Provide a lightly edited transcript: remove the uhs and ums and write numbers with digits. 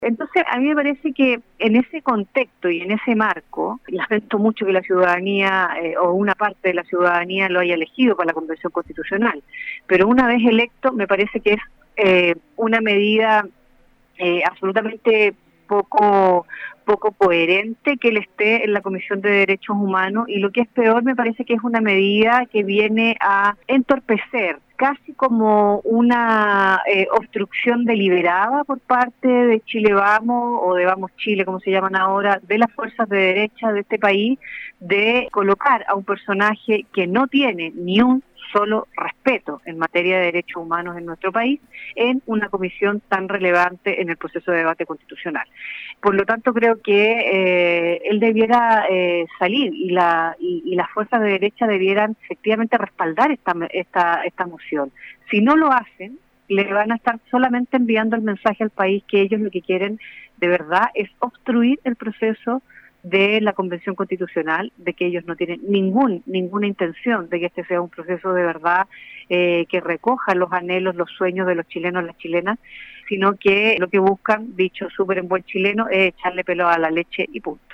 Entonces, a mí me parece que en ese contexto y en ese marco, lamento mucho que la ciudadanía o una parte de la ciudadanía lo haya elegido para la Convención Constitucional, pero una vez electo me parece que es una medida absolutamente poco coherente que él esté en la Comisión de Derechos Humanos, y lo que es peor, me parece que es una medida que viene a entorpecer, casi como una obstrucción deliberada por parte de Chile Vamos o de Vamos Chile, como se llaman ahora, de las fuerzas de derecha de este país, de colocar a un personaje que no tiene ni un solo respeto en materia de derechos humanos en nuestro país en una comisión tan relevante en el proceso de debate constitucional. Por lo tanto, creo que él debiera salir y las fuerzas de derecha debieran efectivamente respaldar esta moción. Si no lo hacen, le van a estar solamente enviando el mensaje al país que ellos lo que quieren de verdad es obstruir el proceso de la Convención Constitucional, de que ellos no tienen ninguna intención de que este sea un proceso de verdad que recoja los anhelos, los sueños de los chilenos, las chilenas, sino que lo que buscan, dicho súper en buen chileno, es echarle pelo a la leche y punto.